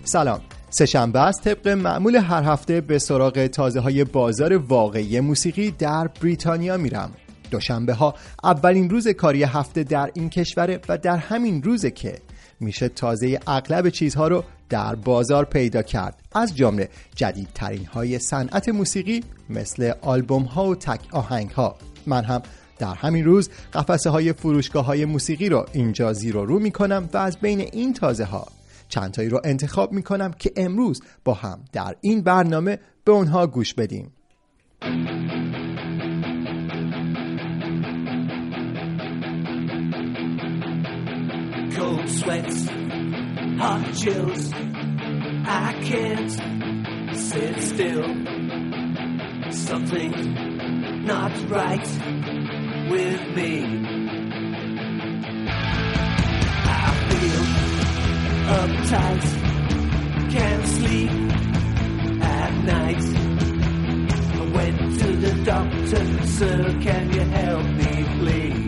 سلام. سه‌شنبه است. طبق معمول هر هفته به سراغ تازه‌های بازار واقعی موسیقی در بریتانیا میرم. دوشنبه ها اولین روز کاری هفته در این کشوره و در همین روزه که میشه تازه اغلب چیزها رو در بازار پیدا کرد، از جمله جدیدترین های صنعت موسیقی مثل آلبوم ها و تک آهنگ ها. من هم در همین روز قفسه های فروشگاه های موسیقی رو اینجا زیر و رو میکنم و از بین این تازه ها چند تایی رو انتخاب میکنم که امروز با هم در این برنامه به اونها گوش بدیم. Cold sweats, hot chills, I can't sit still. Something's not right with me. I feel uptight, can't sleep at night. I went to the doctor, sir, can you help me please?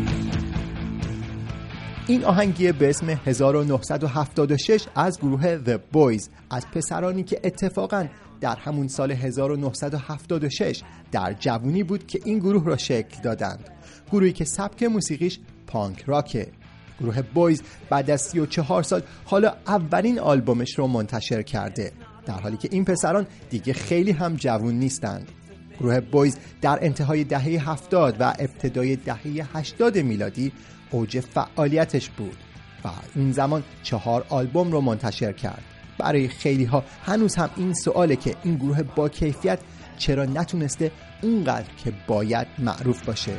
این آهنگی به اسم 1976 از گروه The Boys، از پسرانی که اتفاقاً در همون سال 1976 در جوانی بود که این گروه را شکل دادند. گروهی که سبک موسیقیش پانک راکه. گروه بویز بعد از 34 سال حالا اولین آلبومش رو منتشر کرده، در حالی که این پسران دیگه خیلی هم جوان نیستند. گروه بویز در انتهای دهه 70 و ابتدای دهه 80 میلادی اوج فعالیتش بود و این زمان 4 آلبوم رو منتشر کرد. برای خیلی ها هنوز هم این سواله که این گروه با کیفیت چرا نتونسته اونقدر که باید معروف باشه.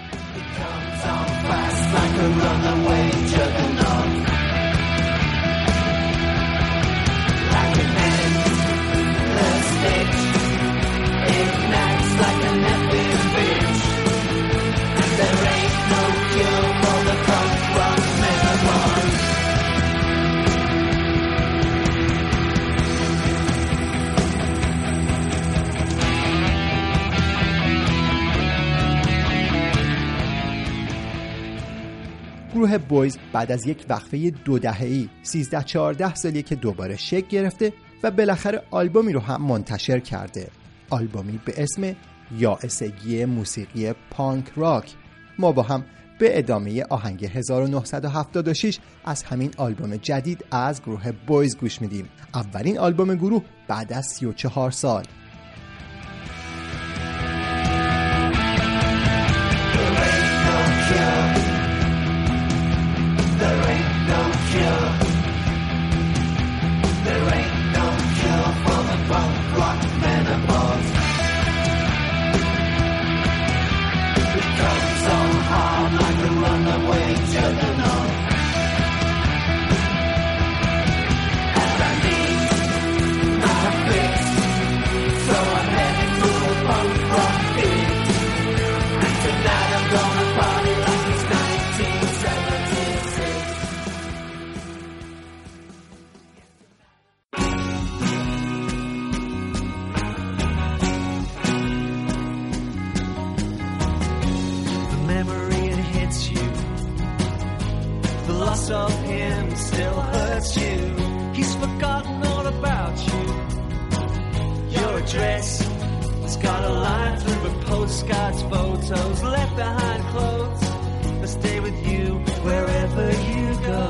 گروه بویز بعد از یک وقفه 2 دهه‌ای 13-14 سالیه که دوباره شکل گرفته و بالاخره آلبومی رو هم منتشر کرده. آلبومی به اسم یائسگی موسیقی پانک راک. ما با هم به ادامه آهنگ 1976 از همین آلبوم جدید از گروه بویز گوش میدیم. اولین آلبوم گروه بعد از 34 سال. Of him still hurts you. He's forgotten all about you. Your address has got a line through with postcards, photos left behind clothes that stay with you wherever you go.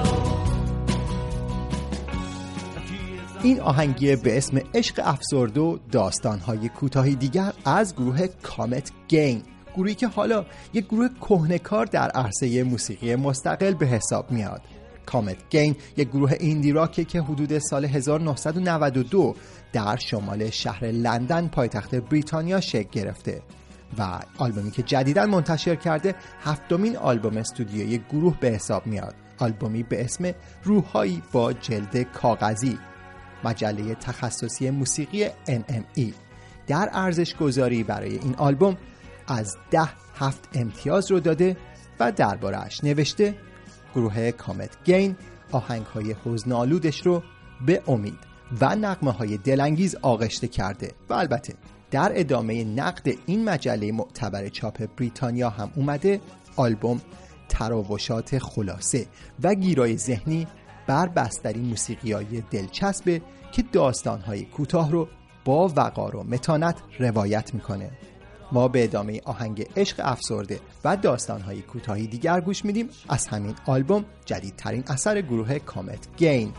این آهنگی به اسم عشق افسرده و داستان‌های کوتاهی دیگر از گروه کامت گین، گروهی که حالا یک گروه کهنه‌کار در عرصه موسیقی مستقل به حساب میاد. کامت گین یک گروه ایندی راکه که حدود سال 1992 در شمال شهر لندن پایتخت بریتانیا شکل گرفته و آلبومی که جدیداً منتشر کرده 7مین آلبوم استودیویی گروه به حساب میاد. آلبومی به اسم روحایی با جلد کاغذی. مجله تخصصی موسیقی NME در ارزش گذاری برای این آلبوم از 10 امتیاز رو داده و درباره‌اش نوشته گروه کامت گین آهنگ‌های حزن‌آلودش رو به امید و نغمه‌های دلانگیز آغشته کرده و البته در ادامه نقد این مجله معتبر چاپ بریتانیا هم اومده آلبوم تراوشات خلاصه و گیرای ذهنی بر بستری موسیقیایی دلچسبه که داستان‌های کوتاه رو با وقار و متانت روایت میکنه. ما به ادامه آهنگ عشق افسرده و داستان‌های کوتاهی دیگر گوش میدیم از همین آلبوم، جدیدترین اثر گروه کامت گین.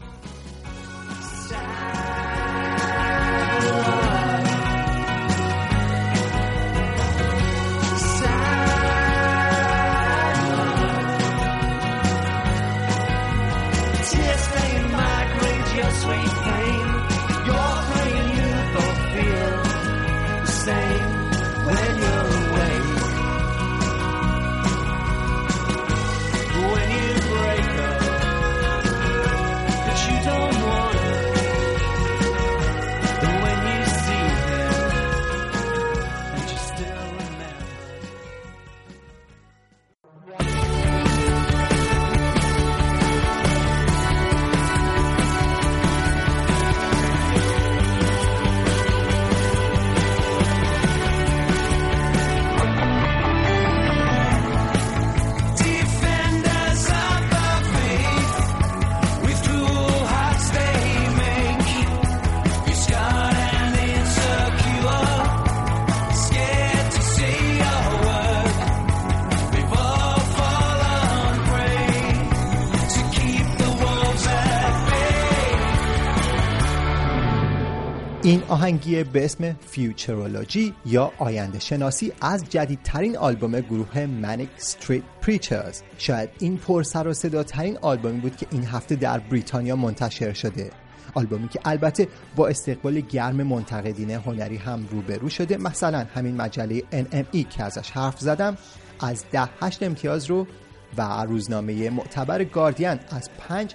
این آهنگی به اسم فیوچرولوژی یا آینده شناسی از جدیدترین آلبوم گروه منیک استریت پریچرز. شاید این پر سر و صداترین آلبومی بود که این هفته در بریتانیا منتشر شده. آلبومی که البته با استقبال گرم منتقدین هنری هم روبرو شده. مثلا همین مجله NME که ازش حرف زدم از 8 امتیاز رو و روزنامه معتبر گاردین از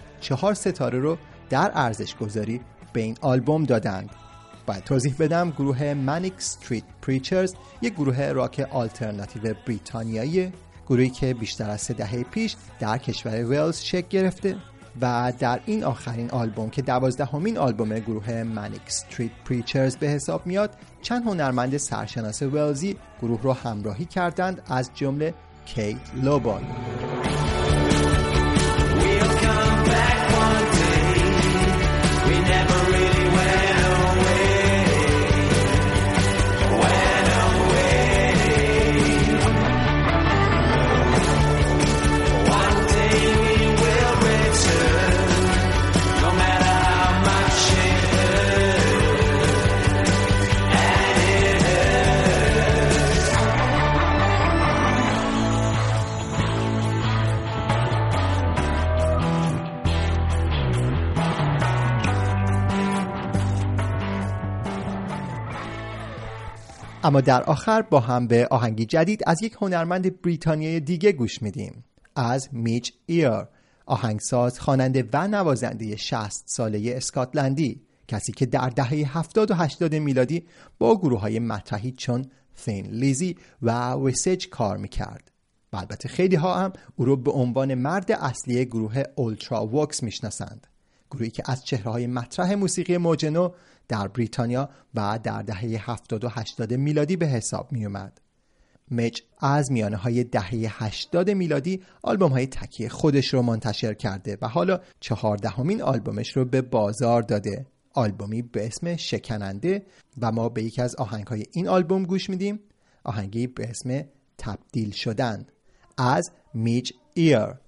4 ستاره رو در ارزش گذاری به این آلبوم دادند. باید توضیح بدم گروه منیک استریت پریچرز یک گروه راک آلترناتیو بریتانیایی، گروهی که بیشتر از 3 دهه پیش در کشور ولز شکل گرفته و در این آخرین آلبوم که 12مین آلبوم گروه منیک استریت پریچرز به حساب میاد، چند هنرمند سرشناس ولزی گروه رو همراهی کردند، از جمله کیت لوبون. اما در آخر با هم به آهنگی جدید از یک هنرمند بریتانیایی دیگه گوش میدیم، از میچ ایر، آهنگساز، خواننده و نوازنده 60 ساله اسکاتلندی، کسی که در دهه 70 و 80 میلادی با گروه‌های مطرحی چون تین لیزی و ویسج کار میکرد. البته خیلی ها هم او رو به عنوان مرد اصلی گروه اولترا وکس میشناسند، گروهی که از چهره‌های مطرح موسیقی موج نو در بریتانیا و در دهه 70 و 80 میلادی به حساب می اومد. میچ از میانه‌های دهه 80 میلادی آلبوم‌های تکی خودش رو منتشر کرده و حالا 14مین آلبومش رو به بازار داده، آلبومی به اسم شکننده، و ما به یکی از آهنگ‌های این آلبوم گوش میدیم، آهنگی به اسم تبدیل شدن از میچ ایر.